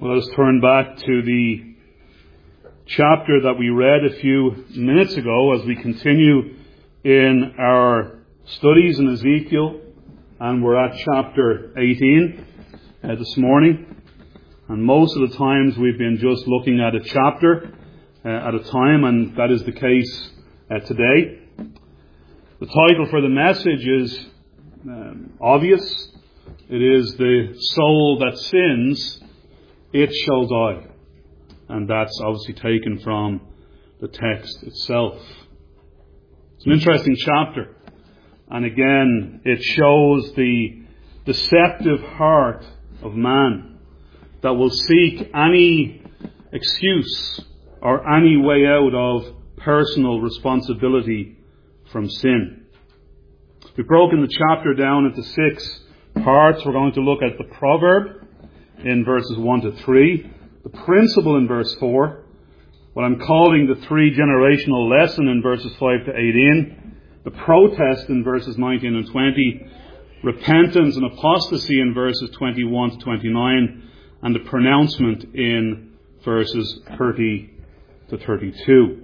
Let us turn back to the chapter that we read a few minutes ago as we continue in our studies in Ezekiel, and we're at chapter 18 this morning. And most of the times we've been just looking at a chapter at a time, and that is the case today. The title for the message is obvious. It is "The Soul That Sins, It Shall Die." And that's obviously taken from the text itself. It's an interesting chapter. And again, it shows the deceptive heart of man that will seek any excuse or any way out of personal responsibility from sin. We've broken the chapter down into 6 parts. We're going to look at the proverb in verses 1 to 3, the principle in verse 4, what I'm calling the 3-generational lesson in verses 5 to 18, the protest in verses 19 and 20, repentance and apostasy in verses 21 to 29, and the pronouncement in verses 30 to 32.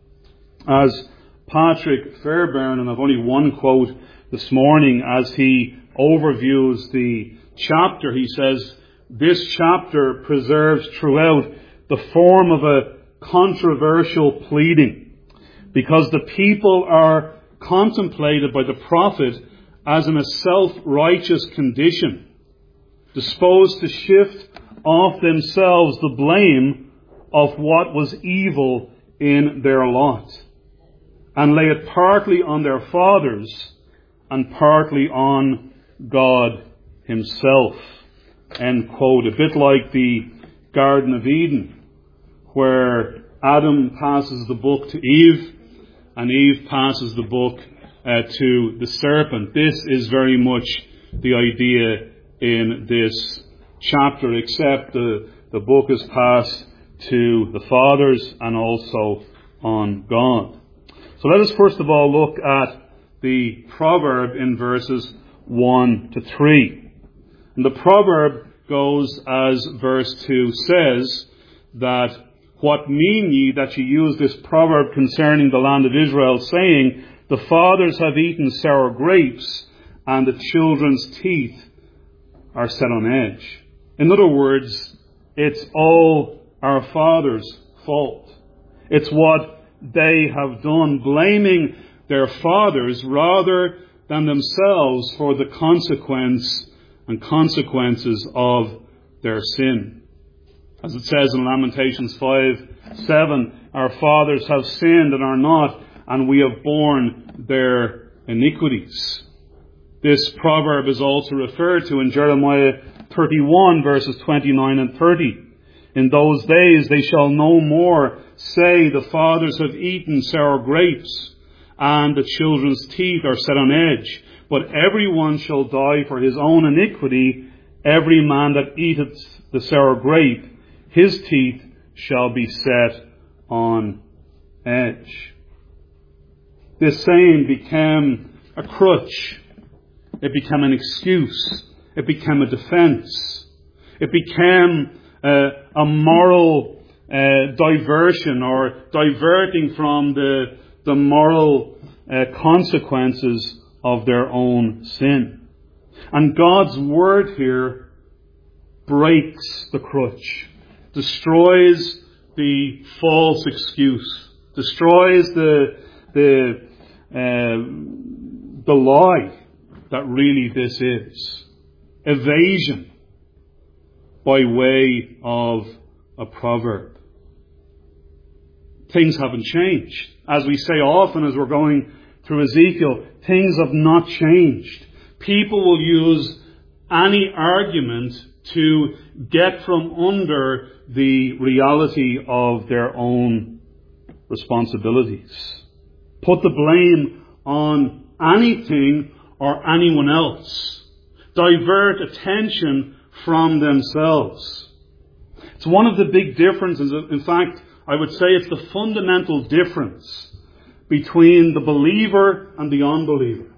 As Patrick Fairbairn, and I've only one quote this morning, as he overviews the chapter, he says, "This chapter preserves throughout the form of a controversial pleading, because the people are contemplated by the prophet as in a self-righteous condition, disposed to shift off themselves the blame of what was evil in their lot, and lay it partly on their fathers and partly on God himself." End quote. A bit like the Garden of Eden, where Adam passes the book to Eve, and Eve passes the book to the serpent. This is very much the idea in this chapter, except the book is passed to the fathers and also on God. So let us first of all look at the proverb in verses 1 to 3. And the proverb goes as verse 2 says, that "What mean ye that ye use this proverb concerning the land of Israel, saying, the fathers have eaten sour grapes, and the children's teeth are set on edge." In other words, it's all our fathers' fault. It's what they have done, blaming their fathers rather than themselves for the consequences of their sin. As it says in Lamentations 5:7, "Our fathers have sinned and are not, and we have borne their iniquities." This proverb is also referred to in Jeremiah 31 verses 29 and 30. "In those days they shall no more say, the fathers have eaten sour grapes, and the children's teeth are set on edge. But everyone shall die for his own iniquity. Every man that eateth the sour grape, his teeth shall be set on edge." This saying became a crutch. It became an excuse. It became a defense. It became a moral diversion, or diverting from the moral consequences of their own sin. And God's word here breaks the crutch, destroys the false excuse, destroys the lie that really this is. Evasion by way of a proverb. Things haven't changed. As we say often as we're going through Ezekiel, things have not changed. People will use any argument to get from under the reality of their own responsibilities. Put the blame on anything or anyone else. Divert attention from themselves. It's one of the big differences. In fact, I would say it's the fundamental difference between the believer and the unbeliever.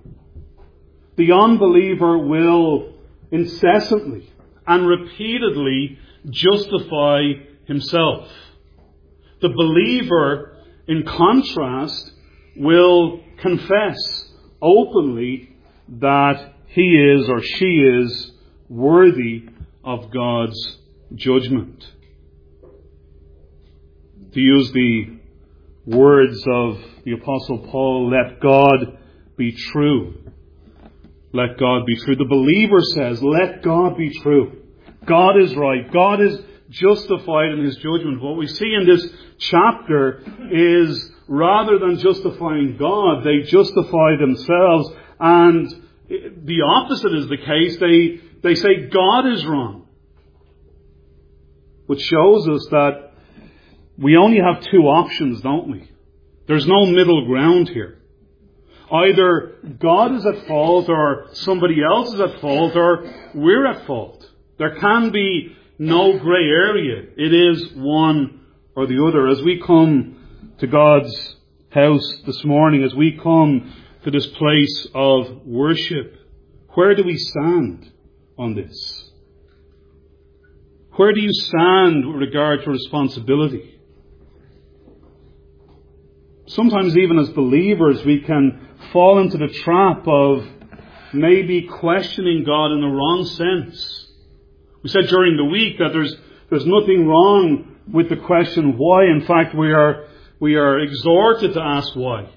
The unbeliever will incessantly and repeatedly justify himself. The believer, in contrast, will confess openly that he is or she is worthy of God's judgment. To use the words of the Apostle Paul, let God be true. Let God be true. The believer says, let God be true. God is right. God is justified in his judgment. What we see in this chapter is, rather than justifying God, they justify themselves. And the opposite is the case. They say God is wrong. Which shows us that we only have two options, don't we? There's no middle ground here. Either God is at fault, or somebody else is at fault, or we're at fault. There can be no grey area. It is one or the other. As we come to God's house this morning, as we come to this place of worship, where do we stand on this? Where do you stand with regard to responsibility? Sometimes even as believers we can fall into the trap of maybe questioning God in the wrong sense. We said during the week that there's nothing wrong with the question why. In fact, we are exhorted to ask why.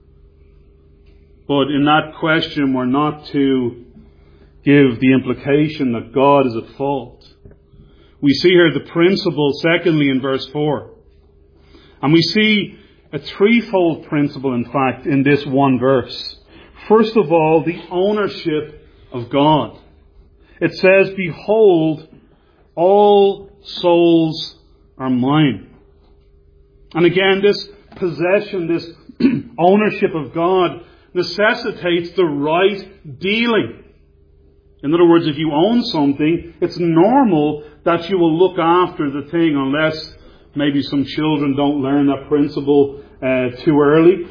But in that question we're not to give the implication that God is at fault. We see here the principle, secondly, in verse 4. And we see a threefold principle, in fact, in this one verse. First of all, the ownership of God. It says, behold, all souls are mine. And again, this possession, this ownership of God necessitates the right dealing. In other words, if you own something, it's normal that you will look after the thing, unless maybe some children don't learn that principle too early.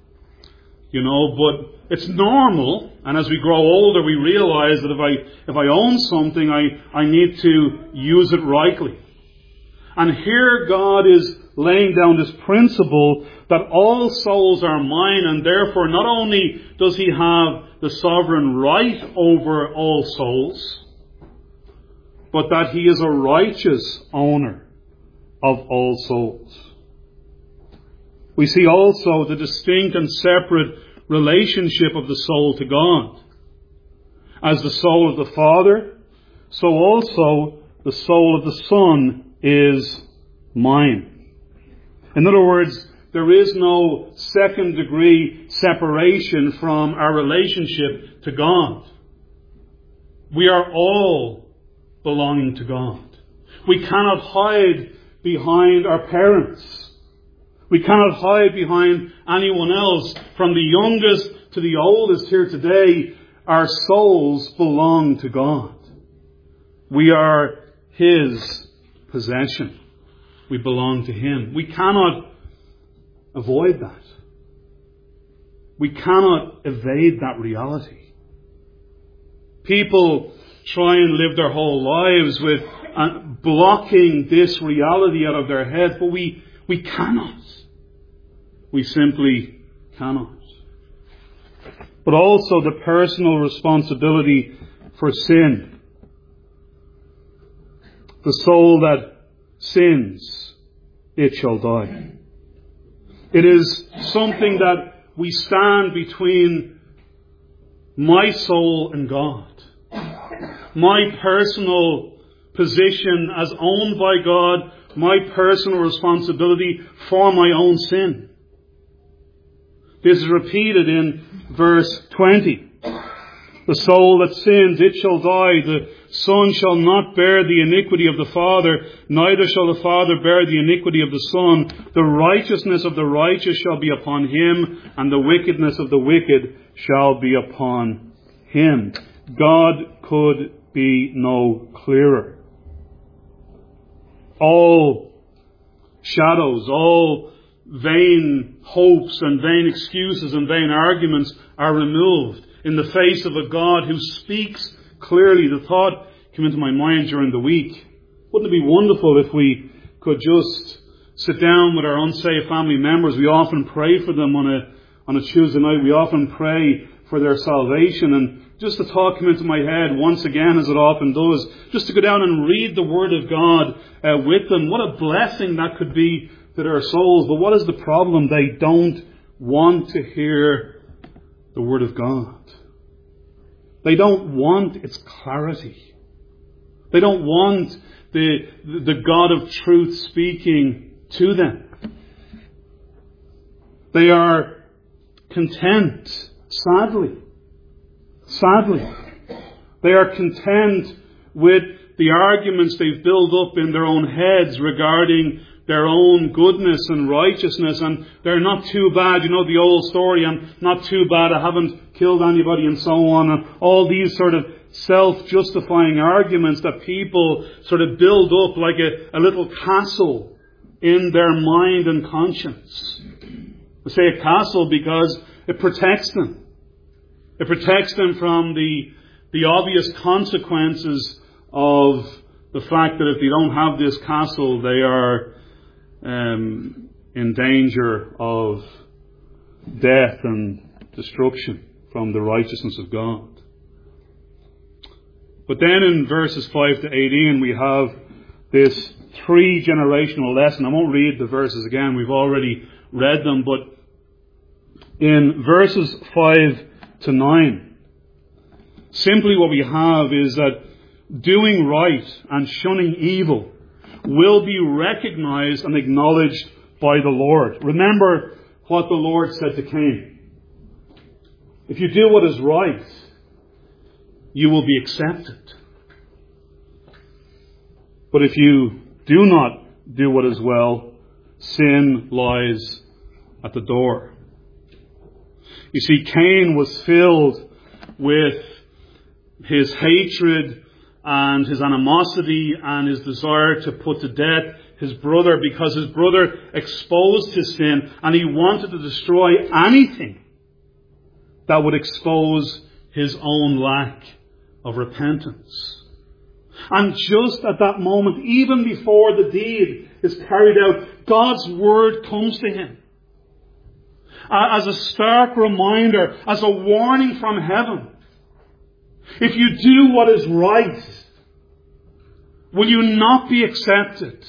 But it's normal, and as we grow older we realize that if I own something, I need to use it rightly. And here God is laying down this principle that all souls are mine, and therefore not only does he have the sovereign right over all souls, but that he is a righteous owner of all souls. We see also the distinct and separate relationship of the soul to God. As the soul of the Father, so also the soul of the Son is mine. In other words, there is no second degree separation from our relationship to God. We are all belonging to God. We cannot hide behind our parents. We cannot hide behind anyone else. From the youngest to the oldest here today, our souls belong to God. We are his possession. We belong to him. We cannot avoid that. We cannot evade that reality. People try and live their whole lives with blocking this reality out of their heads, but we cannot. We simply cannot. But also the personal responsibility for sin. The soul that sins, it shall die. It is something that we stand between my soul and God. My personal position as owned by God, my personal responsibility for my own sin. This is repeated in verse 20. The soul that sins, it shall die. The Son shall not bear the iniquity of the Father, neither shall the Father bear the iniquity of the Son. The righteousness of the righteous shall be upon him, and the wickedness of the wicked shall be upon him. God could be no clearer. All shadows, all vain hopes and vain excuses and vain arguments are removed in the face of a God who speaks clearly. The thought came into my mind during the week Wouldn't it be wonderful if we could just sit down with our unsaved family members? We often pray for them on a Tuesday night. We often pray for their salvation. And just the thought came into my head once again, as it often does, just to go down and read the Word of God with them. What a blessing that could be to their souls. But what is the problem? They don't want to hear the Word of God. They don't want its clarity. They don't want the God of truth speaking to them. They are content, sadly. They are content with the arguments they've built up in their own heads regarding their own goodness and righteousness, and they're not too bad. You know the old story, I'm not too bad, I haven't killed anybody, and so on, and all these sort of self-justifying arguments that people sort of build up like a little castle in their mind and conscience. I say a castle because it protects them. It protects them from the obvious consequences of the fact that if they don't have this castle, they are in danger of death and destruction from the righteousness of God. But then in verses 5 to 18 we have this 3-generational lesson. I won't read the verses again, we've already read them, but in verses 5 to 9, simply what we have is that doing right and shunning evil will be recognized and acknowledged by the Lord. Remember what the Lord said to Cain. If you do what is right, you will be accepted. But if you do not do what is well, sin lies at the door. You see, Cain was filled with his hatred and his animosity and his desire to put to death his brother, because his brother exposed his sin and he wanted to destroy anything that would expose his own lack of repentance. And just at that moment, even before the deed is carried out, God's word comes to him as a stark reminder, as a warning from heaven. If you do what is right, will you not be accepted?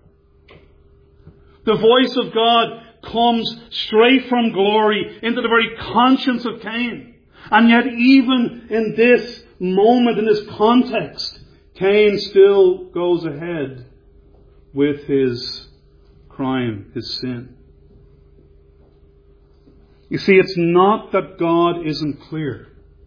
The voice of God comes straight from glory into the very conscience of Cain. And yet even in this moment, in this context, Cain still goes ahead with his crime, his sin. You see, it's not that God isn't clear.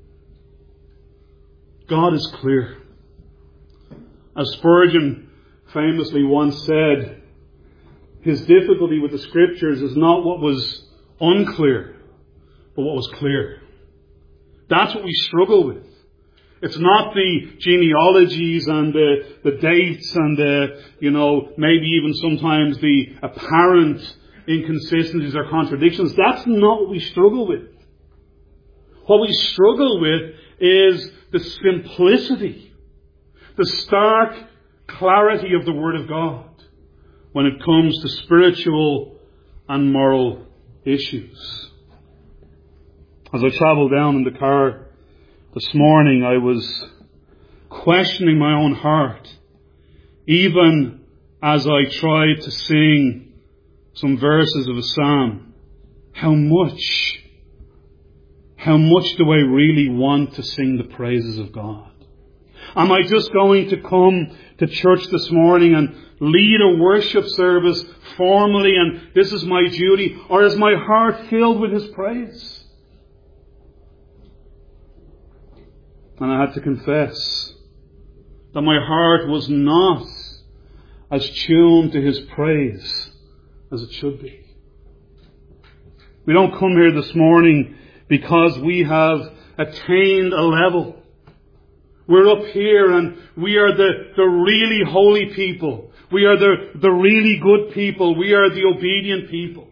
God is clear. As Spurgeon famously once said, his difficulty with the Scriptures is not what was unclear, but what was clear. That's what we struggle with. It's not the genealogies and the dates and maybe even sometimes the apparent inconsistencies or contradictions. That's not what we struggle with. What we struggle with is the simplicity, the stark clarity of the Word of God when it comes to spiritual and moral issues. As I travelled down in the car this morning, I was questioning my own heart, even as I tried to sing some verses of a psalm. How much do I really want to sing the praises of God? Am I just going to come to church this morning and lead a worship service formally and this is my duty? Or is my heart filled with His praise? And I had to confess that my heart was not as tuned to His praise as it should be. We don't come here this morning because we have attained a level. We're up here and we are the really holy people. We are the really good people. We are the obedient people.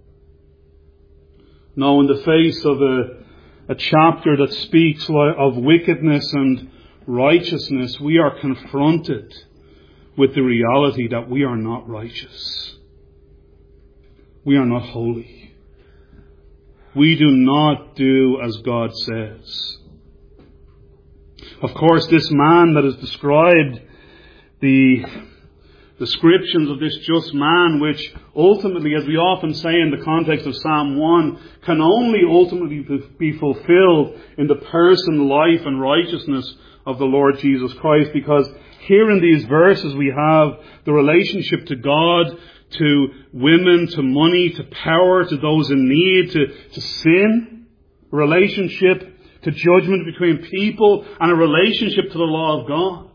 No, in the face of a chapter that speaks of wickedness and righteousness, we are confronted with the reality that we are not righteous. We are not holy. We do not do as God says. Of course, this man that is described, the descriptions of this just man, which ultimately, as we often say in the context of Psalm 1, can only ultimately be fulfilled in the person, life and righteousness of the Lord Jesus Christ. Because here in these verses we have the relationship to God, to women, to money, to power, to those in need, to sin, a relationship to judgment between people, and a relationship to the law of God.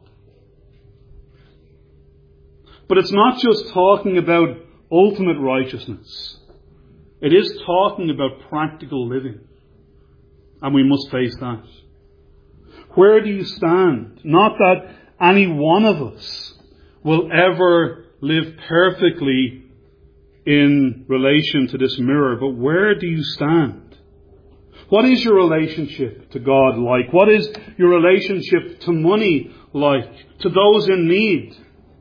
But it's not just talking about ultimate righteousness. It is talking about practical living. And we must face that. Where do you stand? Not that any one of us will ever live perfectly in relation to this mirror, but where do you stand? What is your relationship to God like? What is your relationship to money like? To those in need?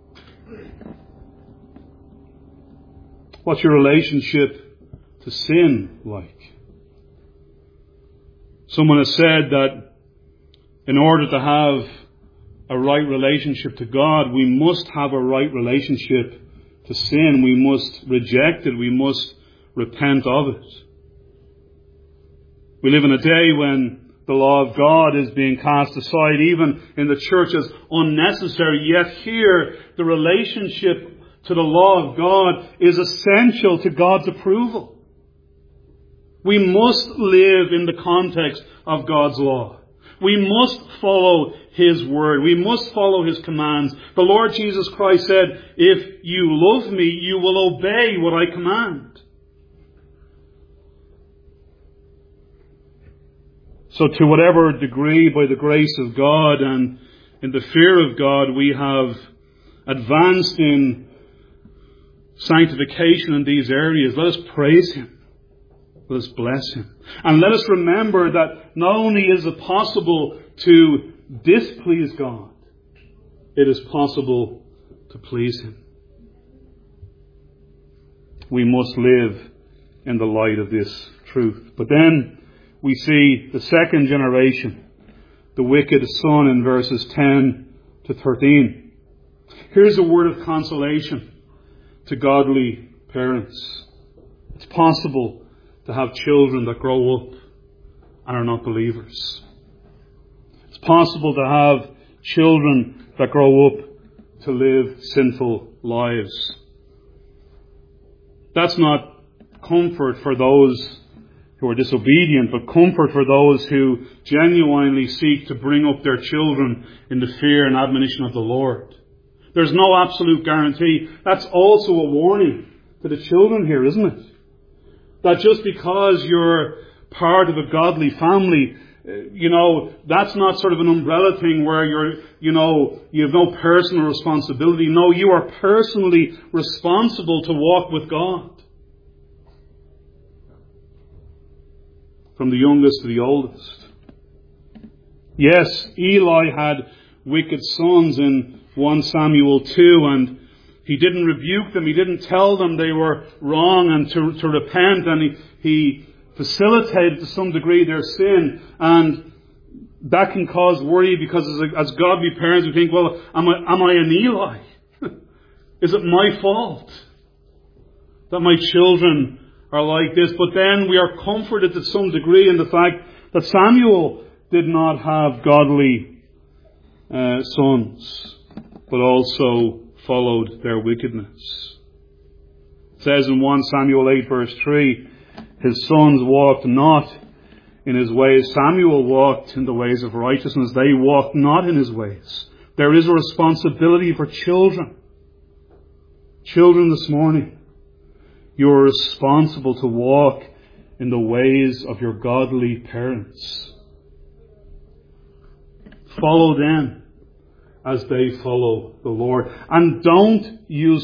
What's your relationship to sin like? Someone has said that in order to have a right relationship to God, we must have a right relationship to sin. We must reject it. We must repent of it. We live in a day when the law of God is being cast aside, even in the church, as unnecessary. Yet here, the relationship to the law of God is essential to God's approval. We must live in the context of God's law. We must follow His word. We must follow His commands. The Lord Jesus Christ said, if you love me, you will obey what I command. So to whatever degree, by the grace of God and in the fear of God, we have advanced in sanctification in these areas, let us praise Him. Let us bless Him. And let us remember that not only is it possible to displease God, it is possible to please Him. We must live in the light of this truth. But then we see the second generation, the wicked son, in verses 10 to 13. Here's a word of consolation to godly parents. It's possible to have children that grow up and are not believers. It's possible to have children that grow up to live sinful lives. That's not comfort for those who are disobedient, but comfort for those who genuinely seek to bring up their children in the fear and admonition of the Lord. There's no absolute guarantee. That's also a warning to the children here, isn't it? That just because you're part of a godly family, that's not sort of an umbrella thing where you have no personal responsibility. No, you are personally responsible to walk with God. From the youngest to the oldest. Yes, Eli had wicked sons in 1 Samuel 2, and he didn't rebuke them. He didn't tell them they were wrong and to repent, and he facilitated to some degree their sin. And that can cause worry because as godly parents we think, well, am I an Eli? Is it my fault that my children are like this? But then we are comforted to some degree in the fact that Samuel did not have godly sons, but also followed their wickedness. It says in 1 Samuel 8 verse 3, his sons walked not in his ways. Samuel walked in the ways of righteousness. They walked not in his ways. There is a responsibility for children. Children this morning, you are responsible to walk in the ways of your godly parents. Follow them as they follow the Lord. And don't use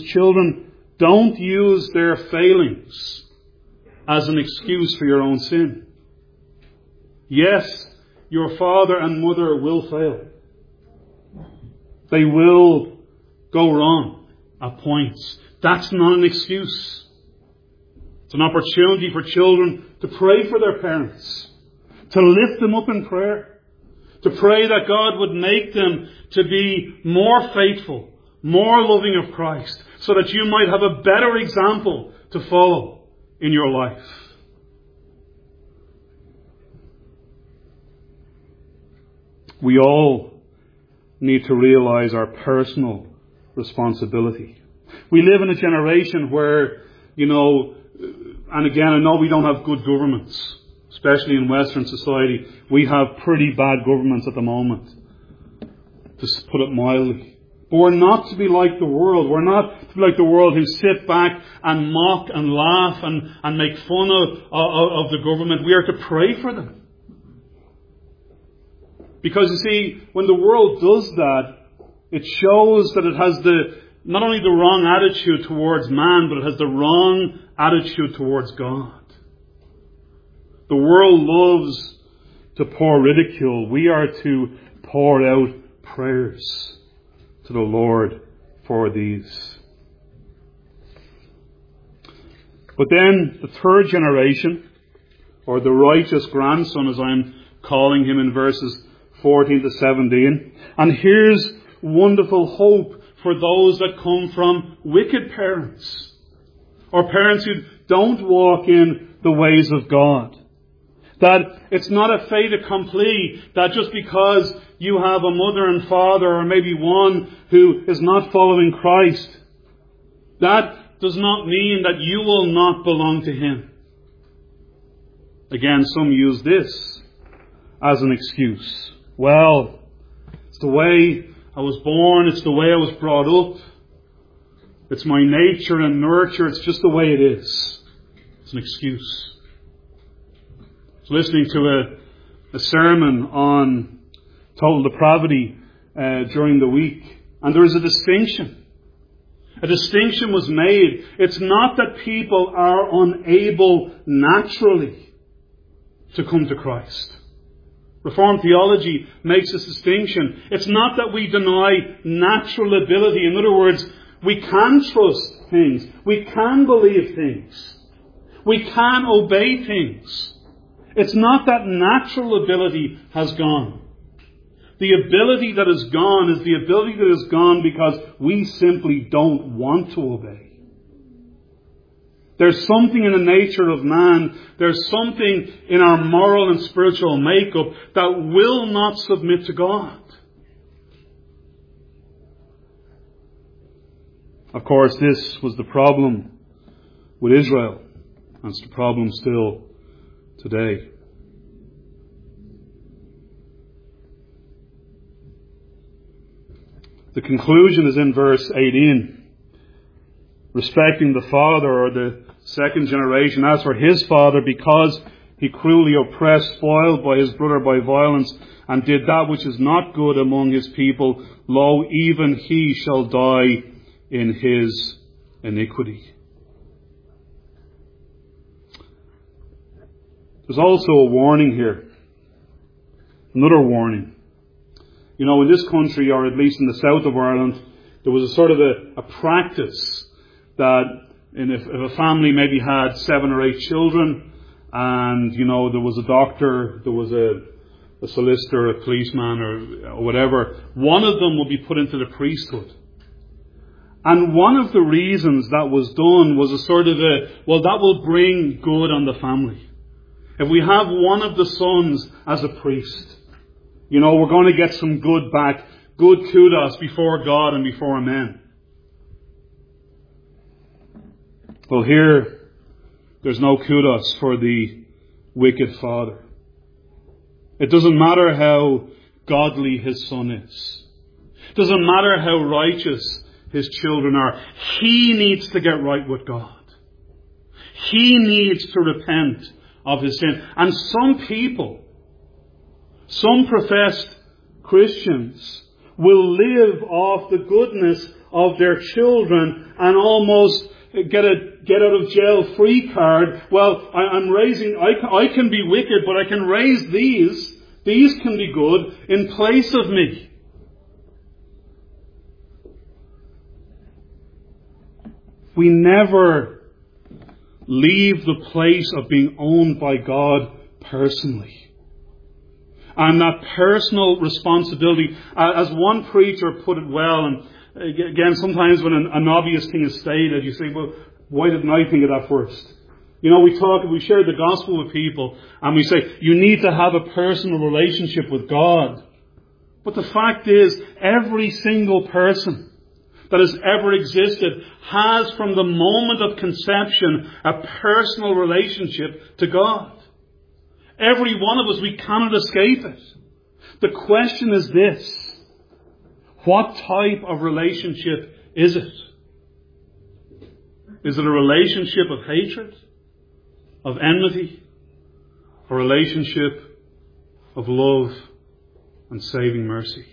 their failings as an excuse for your own sin. Yes, your father and mother will fail. They will go wrong at points. That's not an excuse. It's an opportunity for children to pray for their parents, to lift them up in prayer, to pray that God would make them to be more faithful, more loving of Christ, so that you might have a better example to follow in your life. We all need to realize our personal responsibility. We live in a generation where, and again, I know we don't have good governments, especially in Western society. We have pretty bad governments at the moment, to put it mildly. But we're not to be like the world. We're not to be like the world who sit back and mock and laugh and make fun of the government. We are to pray for them. Because you see, when the world does that, it shows that it has not only the wrong attitude towards man, but it has the wrong attitude towards God. The world loves to pour ridicule. We are to pour out prayers to the Lord for these. But then the third generation, or the righteous grandson, as I'm calling him in verses 14 to 17. And here's wonderful hope for those that come from wicked parents, or parents who don't walk in the ways of God. That it's not a fait accompli, that just because you have a mother and father, or maybe one who is not following Christ, that does not mean that you will not belong to Him. Again, some use this as an excuse. Well, it's the way I was born, it's the way I was brought up, it's my nature and nurture, it's just the way it is. It's an excuse. I was listening to a sermon on total depravity during the week, and there is a distinction. A distinction was made. It's not that people are unable naturally to come to Christ. Reformed theology makes this distinction. It's not that we deny natural ability. In other words, we can trust things. We can believe things. We can obey things. It's not that natural ability has gone. The ability that is gone is the ability that is gone because we simply don't want to obey. There's something in the nature of man, there's something in our moral and spiritual makeup that will not submit to God. Of course, this was the problem with Israel, and it's the problem still today. The conclusion is in verse 18. Respecting the father, or the second generation, as for his father, because he cruelly oppressed, spoiled by his brother by violence, and did that which is not good among his people, lo, even he shall die in his iniquity. There's also a warning here. Another warning. In this country, or at least in the south of Ireland, there was a sort of a practice that if a family maybe had 7 or 8 children, and there was a doctor, there was a solicitor, a policeman, or whatever, one of them would be put into the priesthood. And one of the reasons that was done was a sort of that will bring good on the family. If we have one of the sons as a priest, we're going to get some good back, good kudos before God and before men. Well, here, there's no kudos for the wicked father. It doesn't matter how godly his son is. It doesn't matter how righteous his children are. He needs to get right with God. He needs to repent of his sin. And some people, some professed Christians, will live off the goodness of their children and almost get out of jail free card. Well, I can be wicked, but I can raise these. These can be good in place of me. We never leave the place of being owned by God personally. And that personal responsibility, as one preacher put it well, and again, sometimes when an obvious thing is stated, you say, well, why didn't I think of that first? You know, we share the gospel with people, and we say, you need to have a personal relationship with God. But the fact is, every single person that has ever existed has, from the moment of conception, a personal relationship to God. Every one of us, we cannot escape it. The question is this: what type of relationship is it? Is it a relationship of hatred, of enmity, a relationship of love and saving mercy?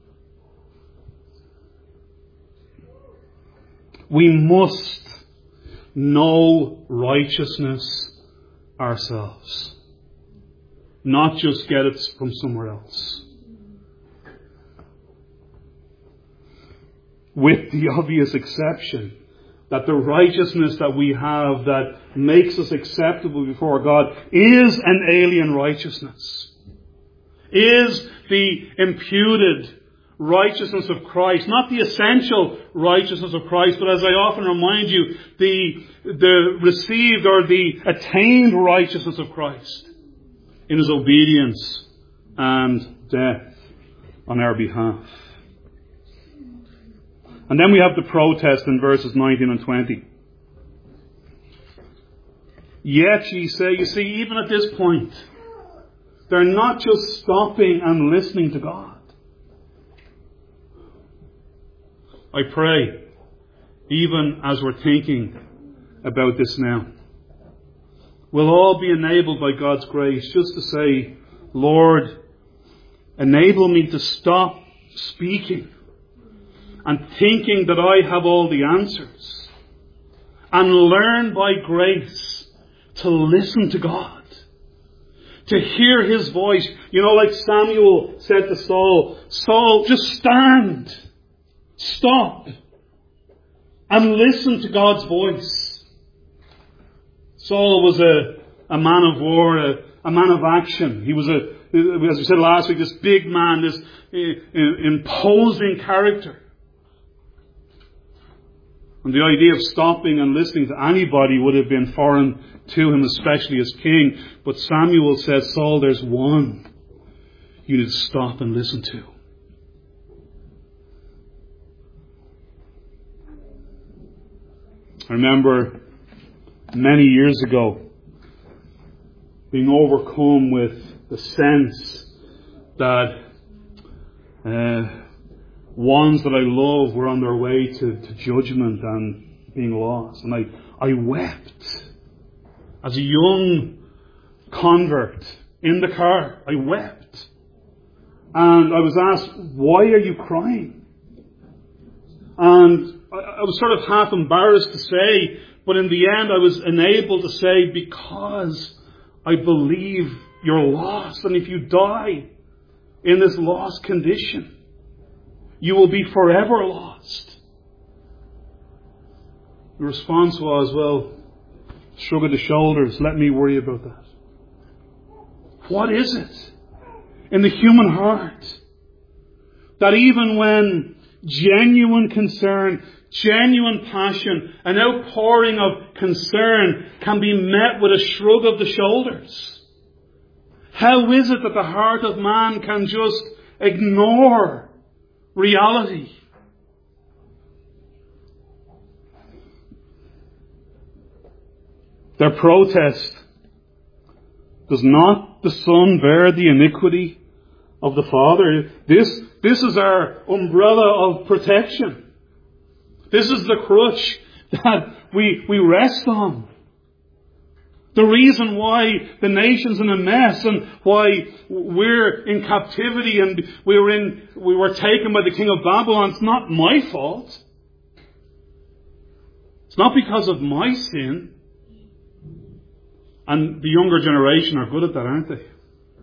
We must know righteousness ourselves, not just get it from somewhere else. With the obvious exception that the righteousness that we have that makes us acceptable before God is an alien righteousness, is the imputed righteousness of Christ, not the essential righteousness of Christ, but as I often remind you, the received or the attained righteousness of Christ in His obedience and death on our behalf. And then we have the protest in verses 19 and 20. Yet ye say, you see, even at this point, they're not just stopping and listening to God. I pray, even as we're thinking about this now, we'll all be enabled by God's grace just to say, Lord, enable me to stop speaking and thinking that I have all the answers, and learn by grace to listen to God, to hear His voice. You know, like Samuel said to Saul, Saul, just stand, stop, and listen to God's voice. Saul was a man of war, a man of action. He was as we said last week, this big man, this imposing character. And the idea of stopping and listening to anybody would have been foreign to him, especially as king. But Samuel says, Saul, there's one you need to stop and listen to. I remember many years ago being overcome with the sense that ones that I love were on their way to judgment and being lost. And I wept. As a young convert in the car, I wept. And I was asked, why are you crying? And I was sort of half embarrassed to say, but in the end I was enabled to say, because I believe you're lost. And if you die in this lost condition, you will be forever lost. The response was, well, shrug of the shoulders, let me worry about that. What is it in the human heart that even when genuine concern, genuine passion, an outpouring of concern can be met with a shrug of the shoulders? How is it that the heart of man can just ignore reality? Their protest: does not the Son bear the iniquity of the Father? This is our umbrella of protection. This is the crutch that we rest on. The reason why the nation's in a mess and why we're in captivity and we were taken by the king of Babylon, it's not my fault. It's not because of my sin. And the younger generation are good at that, aren't they?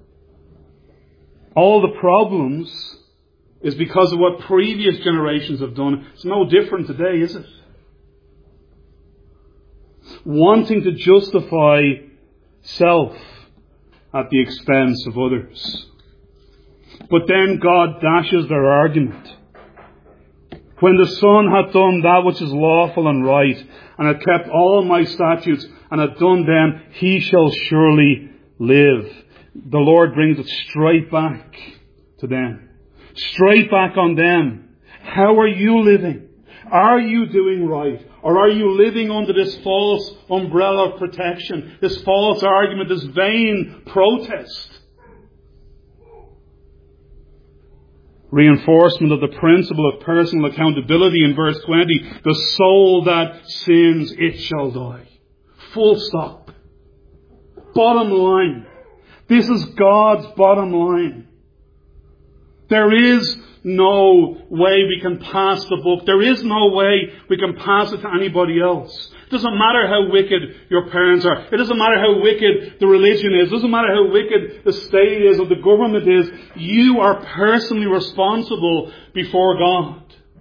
All the problems is because of what previous generations have done. It's no different today, is it? wanting to justify self at the expense of others. But then God dashes their argument. When the Son hath done that which is lawful and right, and hath kept all my statutes, and hath done them, he shall surely live. The Lord brings it straight back to them. Straight back on them. How are you living? Are you doing right? Or are you living under this false umbrella of protection, this false argument, this vain protest? Reinforcement of the principle of personal accountability in verse 20. The soul that sins, it shall die. Full stop. Bottom line. This is God's bottom line. There is no way we can pass the book. There is no way we can pass it to anybody else. It doesn't matter how wicked your parents are. It doesn't matter how wicked the religion is. It doesn't matter how wicked the state is or the government is. You are personally responsible before God.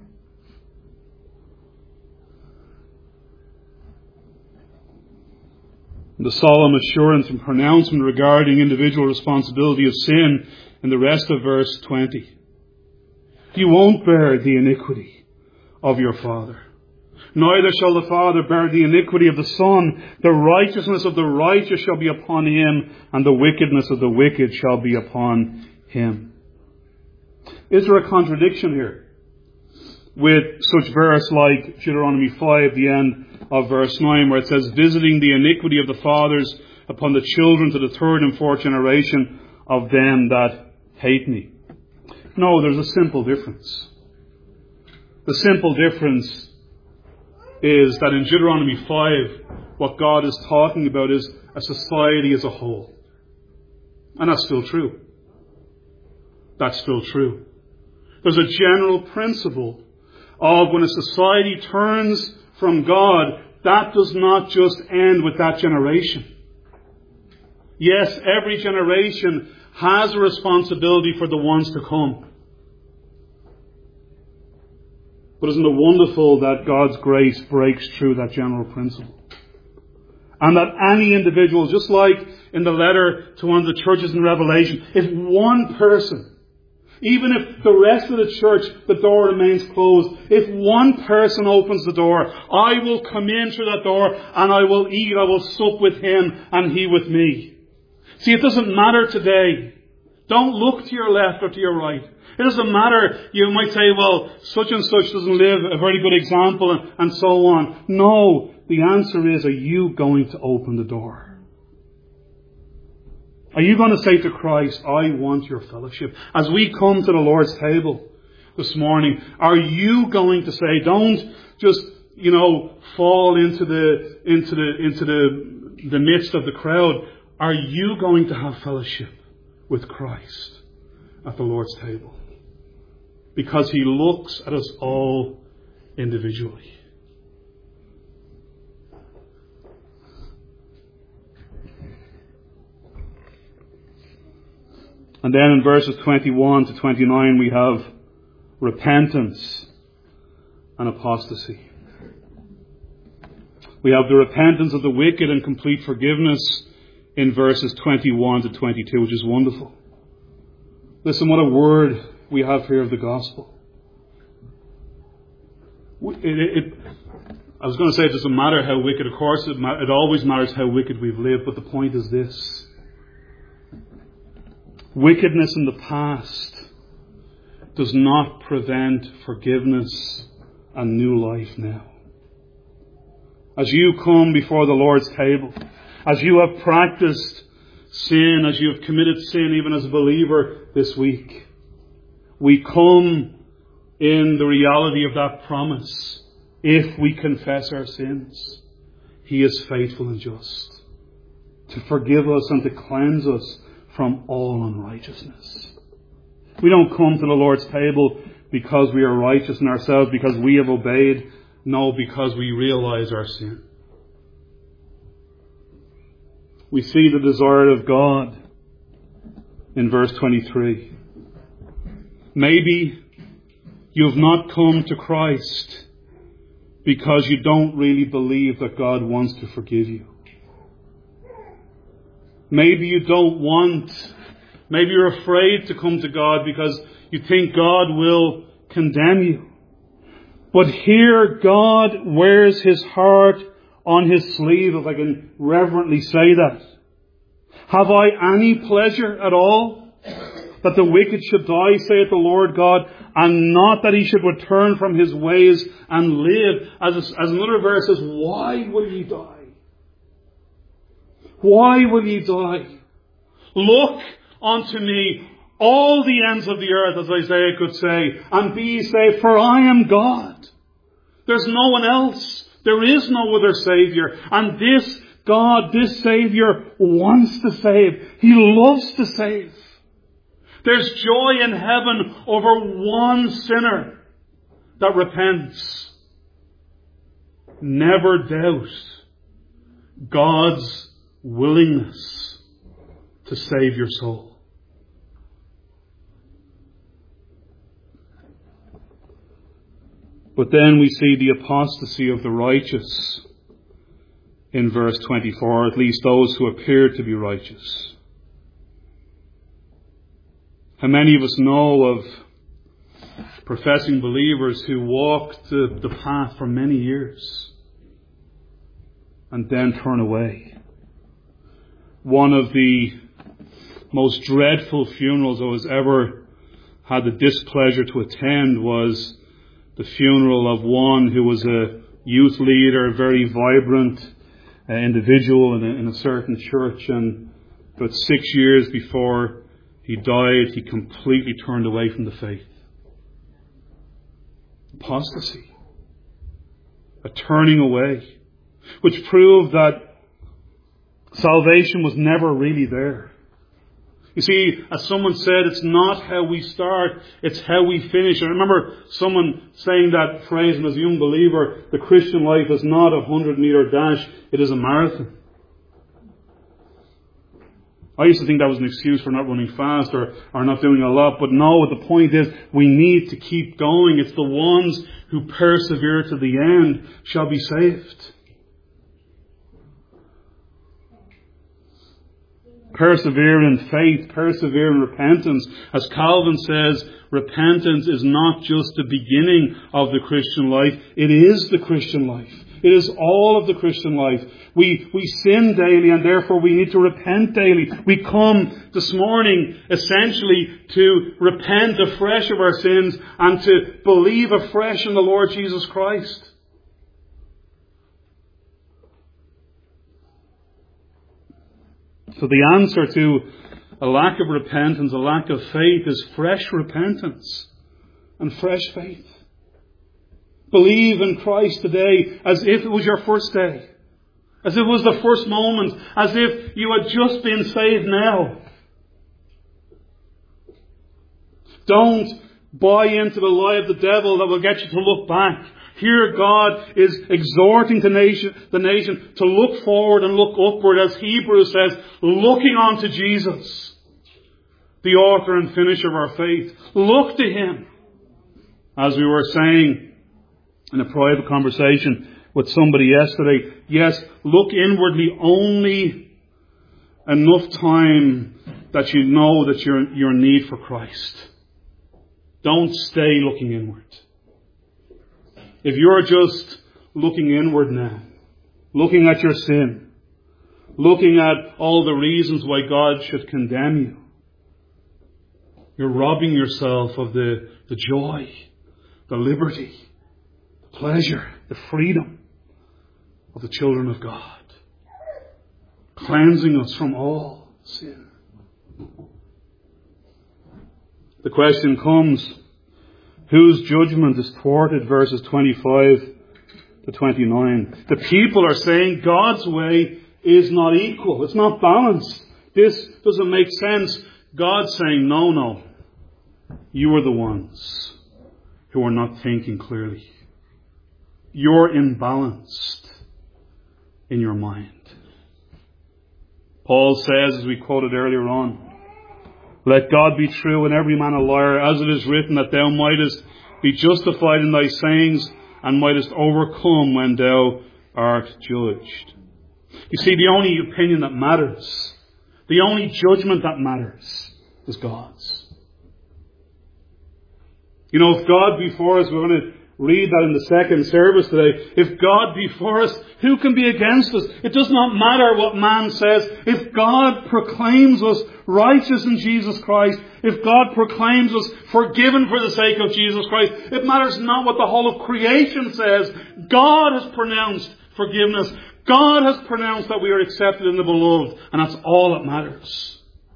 The solemn assurance and pronouncement regarding individual responsibility of sin in the rest of verse 20. You won't bear the iniquity of your father. Neither shall the father bear the iniquity of the son. The righteousness of the righteous shall be upon him, and the wickedness of the wicked shall be upon him. Is there a contradiction here with such verse like Deuteronomy 5, the end of verse 9, where it says, visiting the iniquity of the fathers upon the children to the third and fourth generation of them that hate me? No, there's a simple difference. The simple difference is that in Deuteronomy 5, what God is talking about is a society as a whole. And that's still true. That's still true. There's a general principle of when a society turns from God, that does not just end with that generation. Yes, every generation has a responsibility for the ones to come. But isn't it wonderful that God's grace breaks through that general principle? And that any individual, just like in the letter to one of the churches in Revelation, if one person, even if the rest of the church, the door remains closed, if one person opens the door, I will come in through that door and I will eat, I will sup with him and he with me. See, it doesn't matter today. Don't look to your left or to your right. It doesn't matter. You might say, well, such and such doesn't live a very good example and so on. No, the answer is, are you going to open the door? Are you going to say to Christ, I want your fellowship? As we come to the Lord's table this morning, are you going to say, don't just, fall into the midst of the crowd. Are you going to have fellowship with Christ at the Lord's table? Because he looks at us all individually. And then in verses 21 to 29 we have repentance and apostasy. We have the repentance of the wicked and complete forgiveness in verses 21 to 22, which is wonderful. Listen, what a word we have here of the gospel. I was going to say it doesn't matter how wicked. Of course, it always matters how wicked we've lived. But the point is this. Wickedness in the past does not prevent forgiveness and new life now. As you come before the Lord's table, as you have practiced sin, as you have committed sin even as a believer this week, we come in the reality of that promise. If we confess our sins, he is faithful and just to forgive us and to cleanse us from all unrighteousness. We don't come to the Lord's table because we are righteous in ourselves, because we have obeyed. No, because we realize our sin. We see the desire of God in verse 23. Maybe you have not come to Christ because you don't really believe that God wants to forgive you. Maybe you don't want, maybe you're afraid to come to God because you think God will condemn you. But here God wears His heart on His sleeve, if I can reverently say that. Have I any pleasure at all that the wicked should die, saith the Lord God, and not that he should return from his ways and live? As another verse says, why will ye die? Why will ye die? Look unto me, all the ends of the earth, as Isaiah could say, and be ye saved, for I am God. There's no one else. There is no other Saviour. And this God, this Saviour, wants to save. He loves to save. There's joy in heaven over one sinner that repents. Never doubt God's willingness to save your soul. But then we see the apostasy of the righteous in verse 24, at least those who appear to be righteous. How many of us know of professing believers who walked the path for many years and then turn away? One of the most dreadful funerals I was ever had the displeasure to attend was the funeral of one who was a youth leader, a very vibrant individual in a certain church, and about 6 years before he died, he completely turned away from the faith. Apostasy. A turning away, which proved that salvation was never really there. You see, as someone said, it's not how we start, it's how we finish. I remember someone saying that phrase, and as a young believer, the Christian life is not a 100-metre dash, it is a marathon. I used to think that was an excuse for not running fast or not doing a lot, but no, the point is we need to keep going. It's the ones who persevere to the end shall be saved. Persevere in faith, persevere in repentance. As Calvin says, repentance is not just the beginning of the Christian life, it is the Christian life. It is all of the Christian life. We sin daily, and therefore we need to repent daily. We come this morning essentially to repent afresh of our sins and to believe afresh in the Lord Jesus Christ. So the answer to a lack of repentance, a lack of faith, is fresh repentance and fresh faith. Believe in Christ today as if it was your first day, as if it was the first moment, as if you had just been saved now. Don't buy into the lie of the devil that will get you to look back. Here God is exhorting the nation to look forward and look upward, as Hebrews says, looking on to Jesus, the author and finisher of our faith. Look to Him. As we were saying in a private conversation with somebody yesterday, yes, look inwardly only enough time that you know that you're in need for Christ. Don't stay looking inward. If you're just looking inward now, looking at your sin, looking at all the reasons why God should condemn you, you're robbing yourself of the joy, the liberty, the pleasure, the freedom of the children of God, cleansing us from all sin. The question comes, whose judgment is thwarted? Verses 25 to 29. The people are saying God's way is not equal. It's not balanced. This doesn't make sense. God's saying, no. You are the ones who are not thinking clearly. You're imbalanced in your mind. Paul says, as we quoted earlier on, let God be true and every man a liar, as it is written, that thou mightest be justified in thy sayings and mightest overcome when thou art judged. You see, the only opinion that matters, the only judgment that matters, is God's. You know, if God be for us, we're going to read that in the second service today. If God be for us, who can be against us? It does not matter what man says. If God proclaims us righteous in Jesus Christ, if God proclaims us forgiven for the sake of Jesus Christ, it matters not what the whole of creation says. God has pronounced forgiveness. God has pronounced that we are accepted in the beloved, and that's all that matters.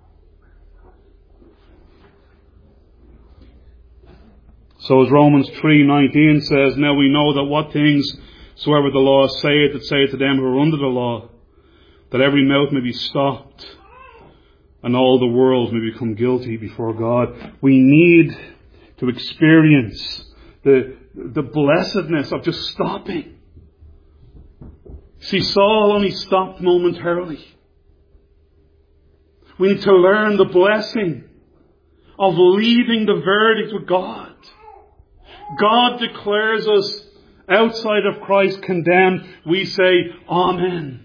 So as Romans 3:19 says, now we know that what things soever the law saith, it saith to them who are under the law, that every mouth may be stopped, and all the world may become guilty before God. We need to experience the blessedness of just stopping. See, Saul only stopped momentarily. We need to learn the blessing of leaving the verdict with God. God declares us outside of Christ condemned. We say, Amen.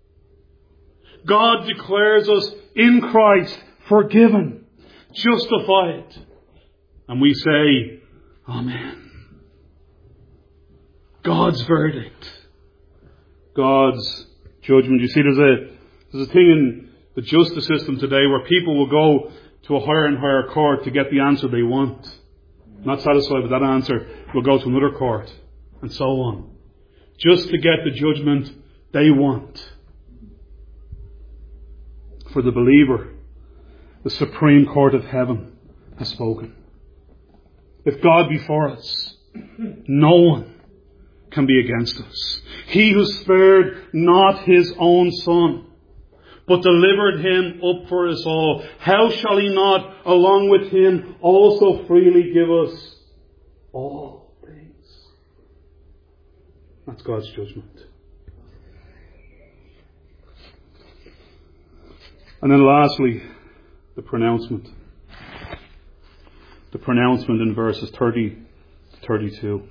God declares us in Christ forgiven, justified. And we say, Amen. God's verdict. God's judgment. You see, there's a thing in the justice system today where people will go to a higher and higher court to get the answer they want. Not satisfied with that answer, will go to another court, and so on, just to get the judgment they want. For the believer, the Supreme Court of Heaven has spoken. If God be for us, no one can be against us. He who spared not his own Son, but delivered him up for us all, how shall he not, along with him, also freely give us all things? That's God's judgment. And then lastly, the pronouncement. The pronouncement in verses 30 to 32.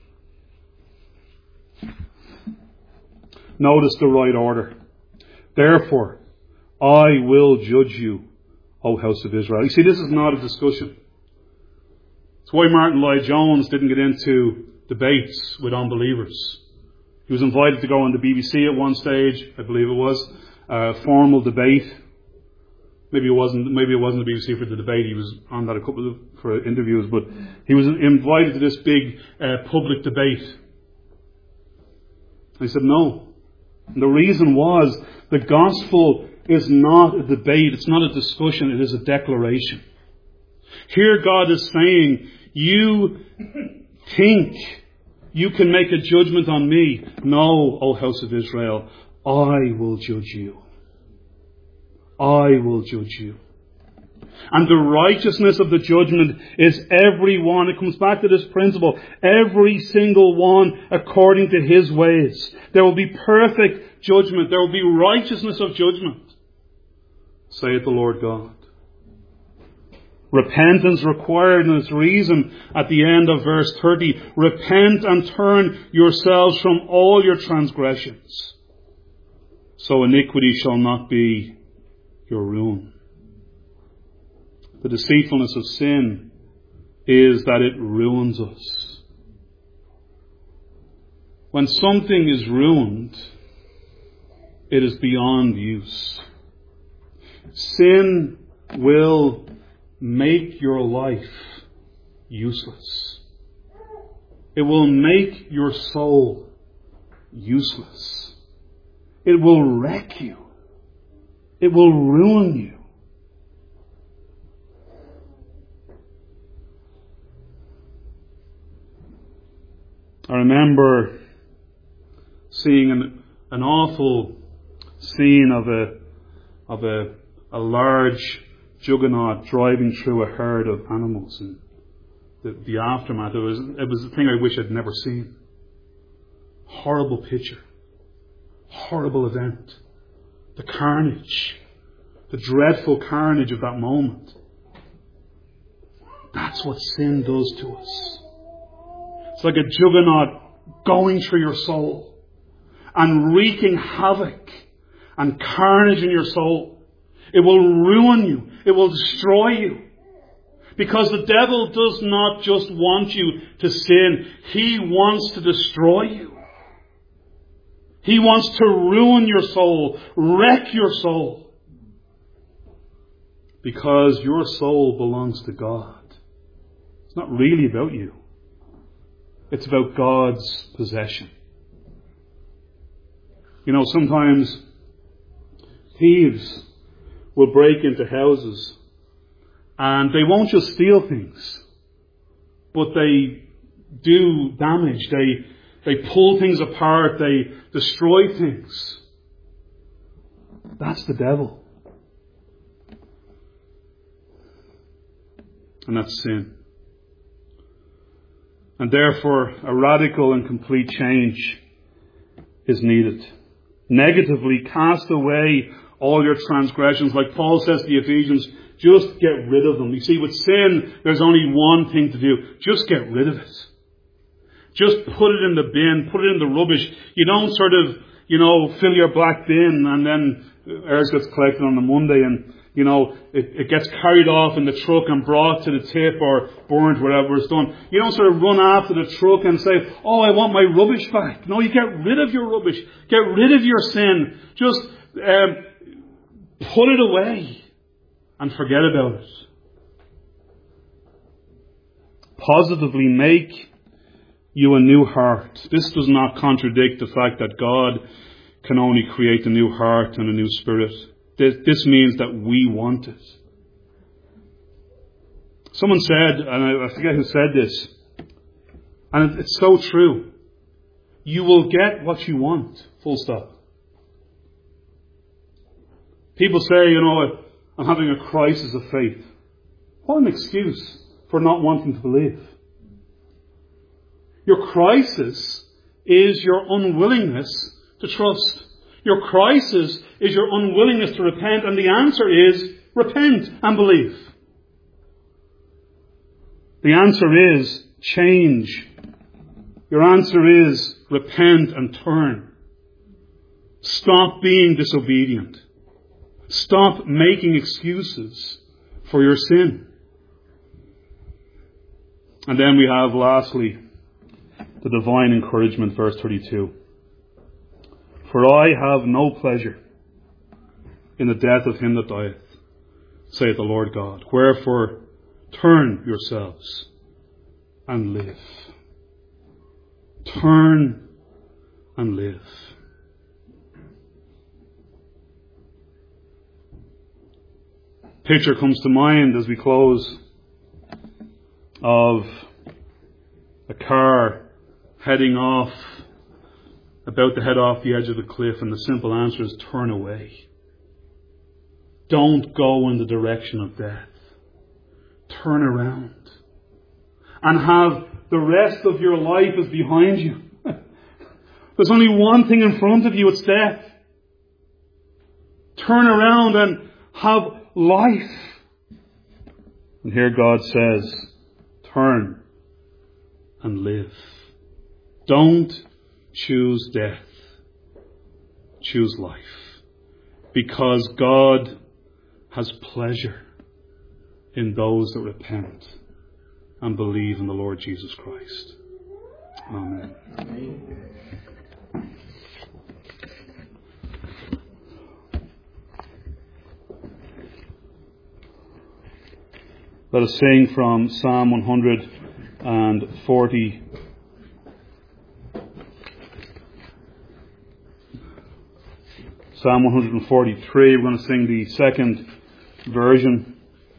Notice the right order. Therefore, I will judge you, O house of Israel. You see, this is not a discussion. It's why Martin Lloyd-Jones didn't get into debates with unbelievers. He was invited to go on the BBC at one stage, I believe it was, a formal debate. Maybe it wasn't the BBC for the debate. He was on that for interviews, but he was invited to this big public debate. And he said no. And the reason was the gospel is not a debate, it's not a discussion, it is a declaration. Here God is saying, you think you can make a judgment on me. No, O house of Israel, I will judge you. I will judge you. And the righteousness of the judgment is every one. It comes back to this principle. Every single one according to his ways. There will be perfect judgment. There will be righteousness of judgment, saith the Lord God. Repentance required, and its reason at the end of verse 30. Repent and turn yourselves from all your transgressions, so iniquity shall not be your ruin. The deceitfulness of sin is that it ruins us. When something is ruined, it is beyond use. Sin will make your life useless. It will make your soul useless. It will wreck you. It will ruin you. I remember seeing an awful scene of a large juggernaut driving through a herd of animals, and the aftermath. It was a thing I wish I'd never seen. Horrible picture. Horrible event. The carnage. The dreadful carnage of that moment. That's what sin does to us. It's like a juggernaut going through your soul and wreaking havoc and carnage in your soul. It will ruin you. It will destroy you. Because the devil does not just want you to sin. He wants to destroy you. He wants to ruin your soul, wreck your soul. Because your soul belongs to God. It's not really about you. It's about God's possession. You know, sometimes thieves will break into houses and they won't just steal things, but they do damage. They pull things apart. They destroy things. That's the devil. And that's sin. And therefore, a radical and complete change is needed. Negatively, cast away all your transgressions. Like Paul says to the Ephesians, just get rid of them. You see, with sin, there's only one thing to do. Just get rid of it. Just put it in the bin, put it in the rubbish. You don't sort of, fill your black bin and then ours gets collected on the Monday and, it gets carried off in the truck and brought to the tip or burnt, whatever it's done. You don't sort of run after the truck and say, oh, I want my rubbish back. No, you get rid of your rubbish. Get rid of your sin. Just put it away and forget about it. Positively make you a new heart. This does not contradict the fact that God can only create a new heart and a new spirit. This means that we want it. Someone said, and I forget who said this, and it's so true. You will get what you want, full stop. People say, I'm having a crisis of faith. What an excuse for not wanting to believe. Your crisis is your unwillingness to trust. Your crisis is your unwillingness to repent, and the answer is repent and believe. The answer is change. Your answer is repent and turn. Stop being disobedient. Stop making excuses for your sin. And then we have, lastly, the divine encouragement, verse 32. For I have no pleasure in the death of him that dieth, saith the Lord God. Wherefore, turn yourselves and live. Turn and live. Picture comes to mind as we close of a car heading off, about to head off the edge of the cliff, and the simple answer is turn away. Don't go in the direction of death. Turn around. And have the rest of your life is behind you. There's only one thing in front of you, it's death. Turn around and have life. And here God says, turn and live. Don't choose death. Choose life. Because God has pleasure in those that repent and believe in the Lord Jesus Christ. Amen. Let us sing from Psalm 140. Psalm 143. We're going to sing the second version.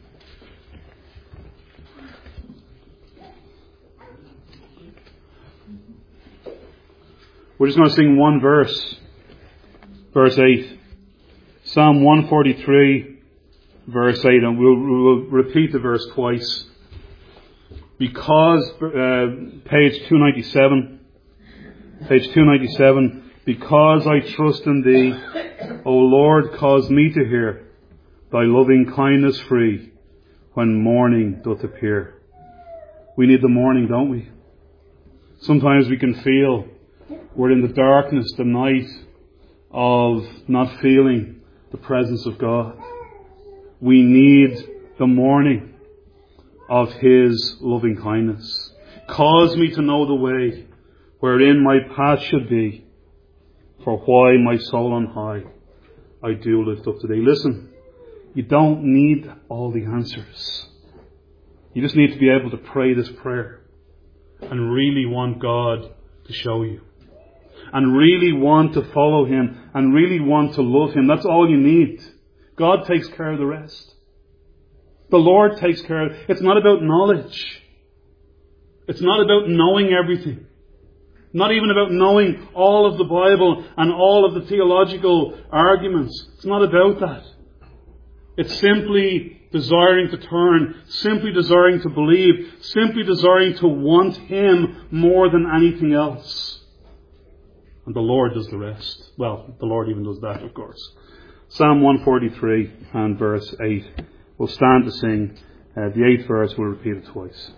We're just going to sing one verse. Verse 8. Psalm 143, verse 8. And we'll repeat the verse twice. Because, page 297. Page 297. Because I trust in Thee, O Lord, cause me to hear Thy loving kindness free when morning doth appear. We need the morning, don't we? Sometimes we can feel We're in the darkness, the night of not feeling the presence of God. We need the morning of His loving kindness. Cause me to know the way wherein my path should be. For why my soul on high I do lift up today. Listen, you don't need all the answers. You just need to be able to pray this prayer and really want God to show you. And really want to follow Him and really want to love Him. That's all you need. God takes care of the rest. The Lord takes care of it. It's not about knowledge. It's not about knowing everything. Not even about knowing all of the Bible and all of the theological arguments. It's not about that. It's simply desiring to turn, simply desiring to believe, simply desiring to want Him more than anything else. And the Lord does the rest. Well, the Lord even does that, of course. Psalm 143 and verse 8. We'll stand to sing the 8th verse. We'll repeat it twice.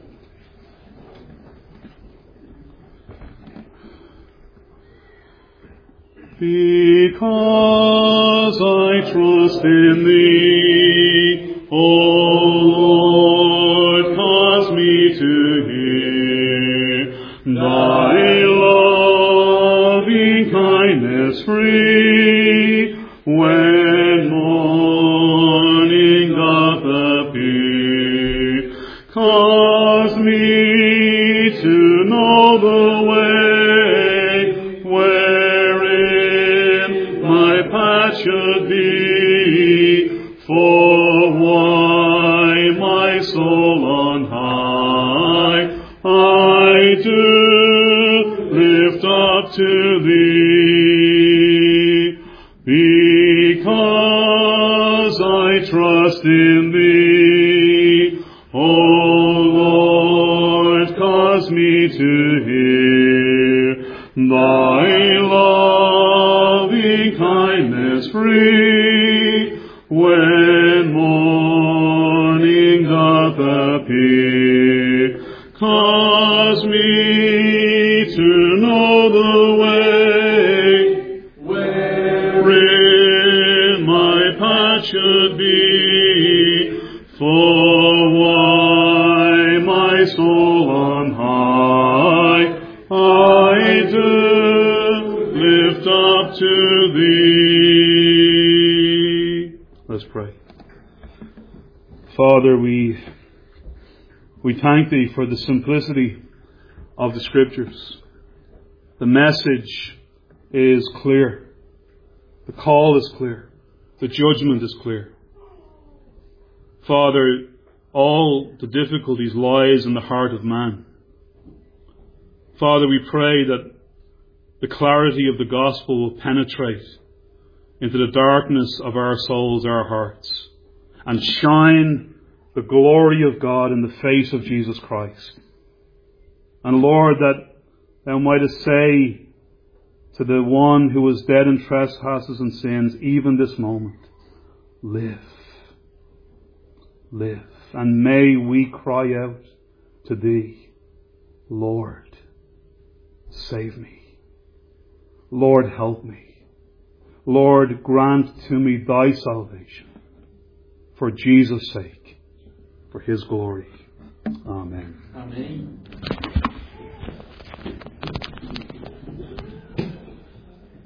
Because I trust in Thee, O Lord, cause me to hear Thy loving kindness free, when morning doth appear. Cause me to know the way wherein my path should be, for why my soul on high I do lift up to Thee. Because I trust in Thee, O Lord, cause me to hear Thy loving kindness free, when morning doth appear. Cause me to know the way wherein my path should be, for why my soul on high I do lift up to Thee. Let's pray. Father, we thank Thee for the simplicity of the Scriptures. The message is clear. The call is clear. The judgment is clear. Father, all the difficulties lies in the heart of man. Father, we pray that the clarity of the gospel will penetrate into the darkness of our souls, our hearts, and shine the glory of God in the face of Jesus Christ. And Lord, that Thou mightest say to the one who was dead in trespasses and sins, even this moment, live. Live. And may we cry out to Thee, Lord, save me. Lord, help me. Lord, grant to me Thy salvation. For Jesus' sake, for His glory. Amen. Amen.